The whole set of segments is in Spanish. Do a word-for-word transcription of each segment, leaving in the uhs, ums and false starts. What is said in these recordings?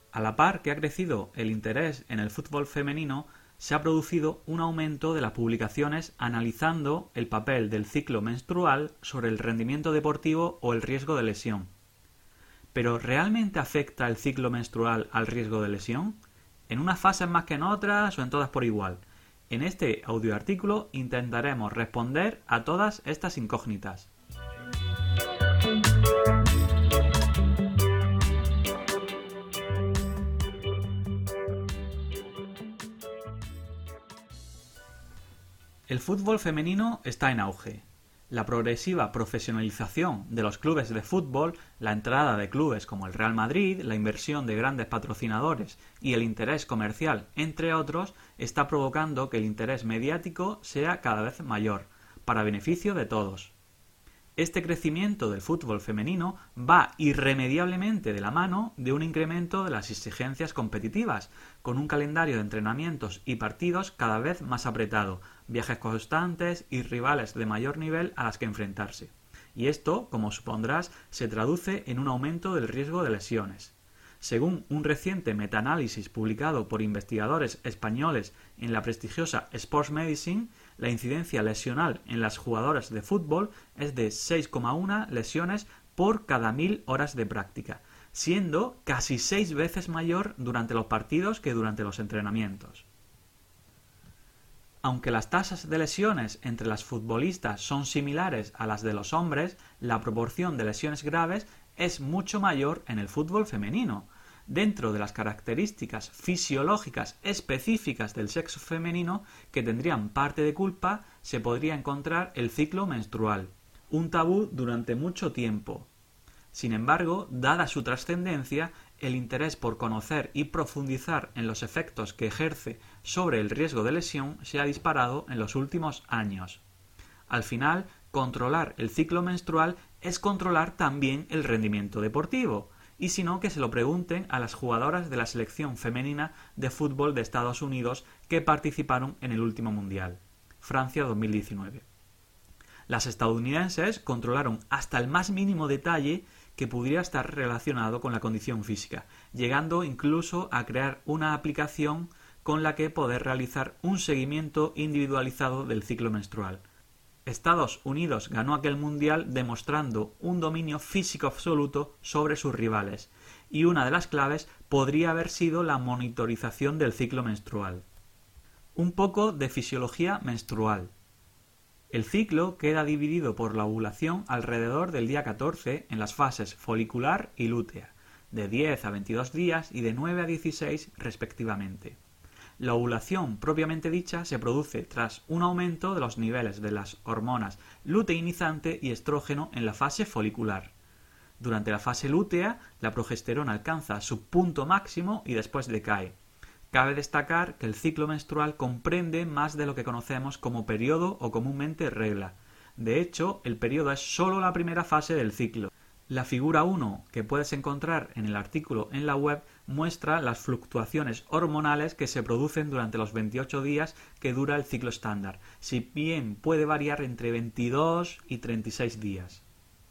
A la par que ha crecido el interés en el fútbol femenino, se ha producido un aumento de las publicaciones analizando el papel del ciclo menstrual sobre el rendimiento deportivo o el riesgo de lesión. ¿Pero realmente afecta el ciclo menstrual al riesgo de lesión? ¿En unas fases más que en otras o en todas por igual? En este audioartículo intentaremos responder a todas estas incógnitas. El fútbol femenino está en auge. La progresiva profesionalización de los clubes de fútbol, la entrada de clubes como el Real Madrid, la inversión de grandes patrocinadores y el interés comercial, entre otros, está provocando que el interés mediático sea cada vez mayor, para beneficio de todos. Este crecimiento del fútbol femenino va irremediablemente de la mano de un incremento de las exigencias competitivas, con un calendario de entrenamientos y partidos cada vez más apretado, viajes constantes y rivales de mayor nivel a las que enfrentarse. Y esto, como supondrás, se traduce en un aumento del riesgo de lesiones. Según un reciente metaanálisis publicado por investigadores españoles en la prestigiosa Sports Medicine, la incidencia lesional en las jugadoras de fútbol es de seis coma uno lesiones por cada mil horas de práctica, siendo casi seis veces mayor durante los partidos que durante los entrenamientos. Aunque las tasas de lesiones entre las futbolistas son similares a las de los hombres, la proporción de lesiones graves es mucho mayor en el fútbol femenino. Dentro de las características fisiológicas específicas del sexo femenino que tendrían parte de culpa, se podría encontrar el ciclo menstrual, un tabú durante mucho tiempo. Sin embargo, dada su trascendencia, el interés por conocer y profundizar en los efectos que ejerce sobre el riesgo de lesión se ha disparado en los últimos años. Al final, controlar el ciclo menstrual es controlar también el rendimiento deportivo, y si no, que se lo pregunten a las jugadoras de la selección femenina de fútbol de Estados Unidos que participaron en el último Mundial, Francia dos mil diecinueve. Las estadounidenses controlaron hasta el más mínimo detalle que pudiera estar relacionado con la condición física, llegando incluso a crear una aplicación con la que poder realizar un seguimiento individualizado del ciclo menstrual. Estados Unidos ganó aquel mundial demostrando un dominio físico absoluto sobre sus rivales, y una de las claves podría haber sido la monitorización del ciclo menstrual. Un poco de fisiología menstrual. El ciclo queda dividido por la ovulación alrededor del día catorce en las fases folicular y lútea, de diez a veintidós días y de nueve a dieciséis respectivamente. La ovulación propiamente dicha se produce tras un aumento de los niveles de las hormonas luteinizante y estrógeno en la fase folicular. Durante la fase lútea, la progesterona alcanza su punto máximo y después decae. Cabe destacar que el ciclo menstrual comprende más de lo que conocemos como periodo o comúnmente regla. De hecho, el periodo es solo la primera fase del ciclo. La figura uno que puedes encontrar en el artículo en la web muestra las fluctuaciones hormonales que se producen durante los veintiocho días que dura el ciclo estándar, si bien puede variar entre veintidós y treinta y seis días.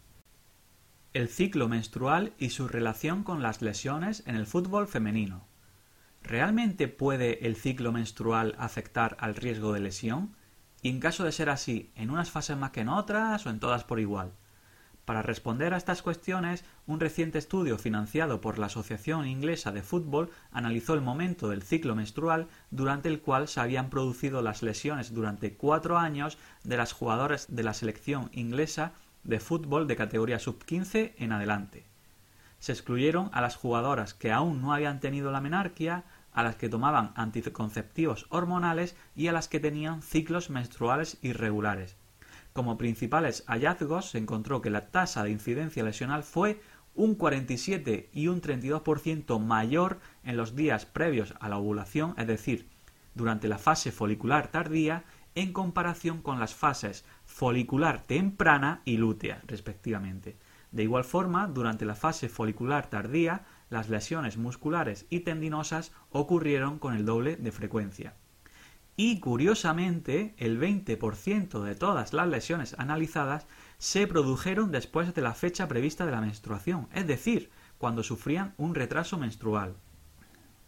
El ciclo menstrual y su relación con las lesiones en el fútbol femenino. ¿Realmente puede el ciclo menstrual afectar al riesgo de lesión? Y en caso de ser así, ¿en unas fases más que en otras o en todas por igual? Para responder a estas cuestiones, un reciente estudio financiado por la Asociación Inglesa de Fútbol analizó el momento del ciclo menstrual durante el cual se habían producido las lesiones durante cuatro años de las jugadoras de la selección inglesa de fútbol de categoría sub quince en adelante. Se excluyeron a las jugadoras que aún no habían tenido la menarquia, a las que tomaban anticonceptivos hormonales y a las que tenían ciclos menstruales irregulares. Como principales hallazgos se encontró que la tasa de incidencia lesional fue un cuarenta y siete y un treinta y dos por ciento mayor en los días previos a la ovulación, es decir, durante la fase folicular tardía, en comparación con las fases folicular temprana y lútea, respectivamente. De igual forma, durante la fase folicular tardía, las lesiones musculares y tendinosas ocurrieron con el doble de frecuencia. Y, curiosamente, el veinte por ciento de todas las lesiones analizadas se produjeron después de la fecha prevista de la menstruación, es decir, cuando sufrían un retraso menstrual.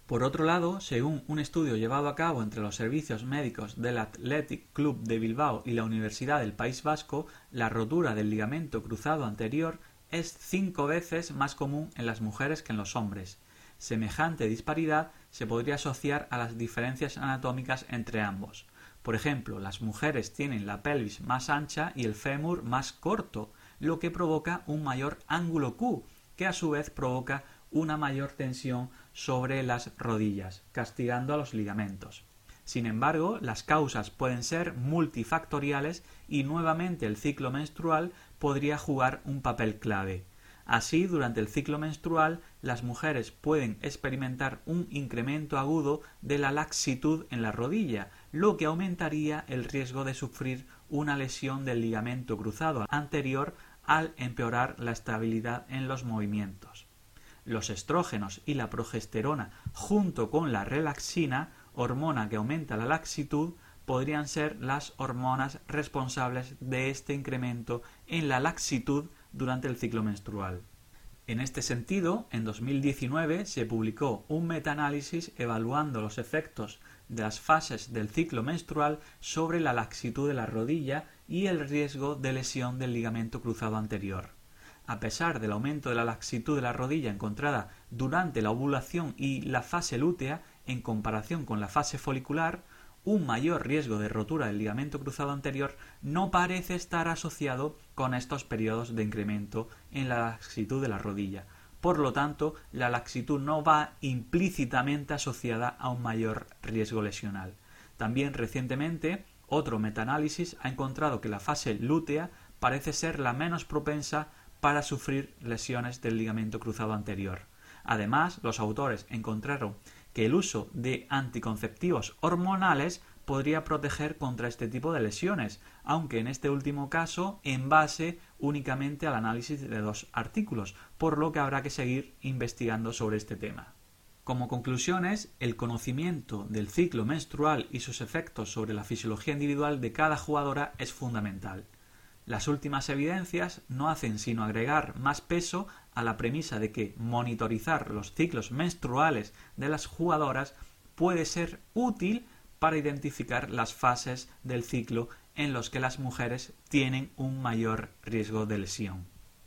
Por otro lado, según un estudio llevado a cabo entre los servicios médicos del Athletic Club de Bilbao y la Universidad del País Vasco, la rotura del ligamento cruzado anterior es cinco veces más común en las mujeres que en los hombres. Semejante disparidad se podría asociar a las diferencias anatómicas entre ambos. Por ejemplo, las mujeres tienen la pelvis más ancha y el fémur más corto, lo que provoca un mayor ángulo Q, que a su vez provoca una mayor tensión sobre las rodillas, castigando a los ligamentos. Sin embargo, las causas pueden ser multifactoriales y nuevamente el ciclo menstrual podría jugar un papel clave. Así, durante el ciclo menstrual, las mujeres pueden experimentar un incremento agudo de la laxitud en la rodilla, lo que aumentaría el riesgo de sufrir una lesión del ligamento cruzado anterior al empeorar la estabilidad en los movimientos. Los estrógenos y la progesterona, junto con la relaxina, hormona que aumenta la laxitud, podrían ser las hormonas responsables de este incremento en la laxitud durante el ciclo menstrual. En este sentido, en dos mil diecinueve se publicó un metaanálisis evaluando los efectos de las fases del ciclo menstrual sobre la laxitud de la rodilla y el riesgo de lesión del ligamento cruzado anterior. A pesar del aumento de la laxitud de la rodilla encontrada durante la ovulación y la fase lútea, en comparación con la fase folicular, un mayor riesgo de rotura del ligamento cruzado anterior no parece estar asociado con estos periodos de incremento en la laxitud de la rodilla. Por lo tanto, la laxitud no va implícitamente asociada a un mayor riesgo lesional. También recientemente, otro metaanálisis ha encontrado que la fase lútea parece ser la menos propensa para sufrir lesiones del ligamento cruzado anterior. Además, los autores encontraron que el uso de anticonceptivos hormonales podría proteger contra este tipo de lesiones, aunque en este último caso en base únicamente al análisis de dos artículos, por lo que habrá que seguir investigando sobre este tema. Como conclusiones, el conocimiento del ciclo menstrual y sus efectos sobre la fisiología individual de cada jugadora es fundamental. Las últimas evidencias no hacen sino agregar más peso a la premisa de que monitorizar los ciclos menstruales de las jugadoras puede ser útil para identificar las fases del ciclo en los que las mujeres tienen un mayor riesgo de lesión.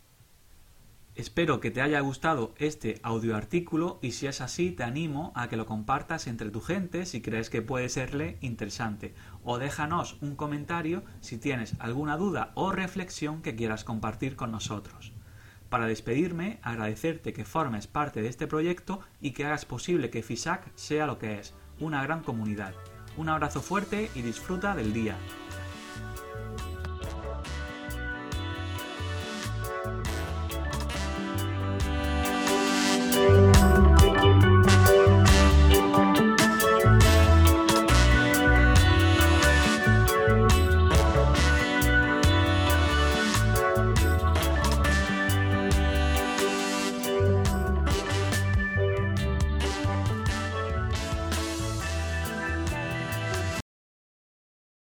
Espero que te haya gustado este audioartículo y si es así te animo a que lo compartas entre tu gente si crees que puede serle interesante o déjanos un comentario si tienes alguna duda o reflexión que quieras compartir con nosotros. Para despedirme, agradecerte que formes parte de este proyecto y que hagas posible que FISAC sea lo que es, una gran comunidad. Un abrazo fuerte y disfruta del día.